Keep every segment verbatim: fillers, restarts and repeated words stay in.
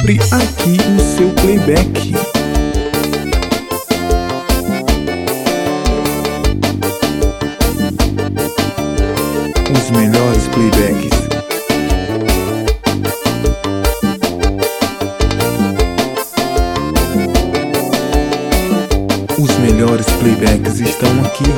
Compre aqui o seu playback. Os melhores playbacks. Os melhores playbacks estão aqui.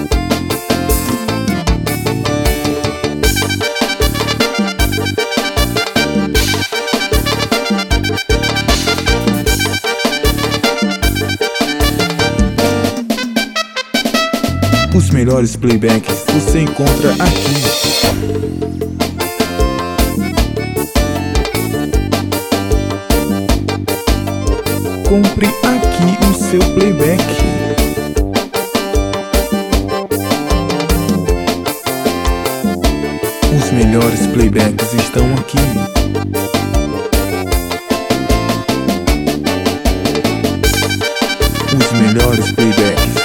Os melhores playbacks você encontra aqui. Compre aqui o seu playback. Os melhores playbacks estão aqui. Os melhores playbacks.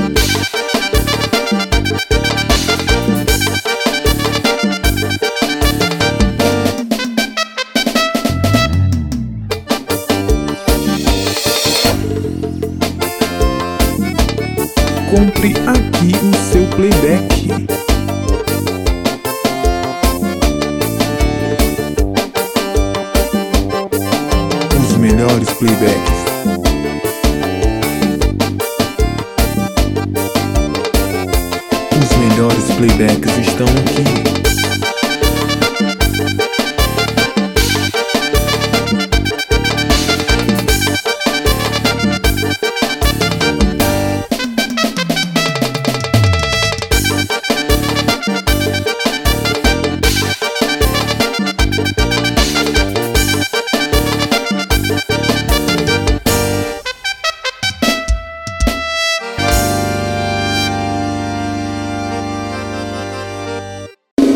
Compre aqui o seu playback. Os melhores playbacks. Os melhores playbacks estão aqui.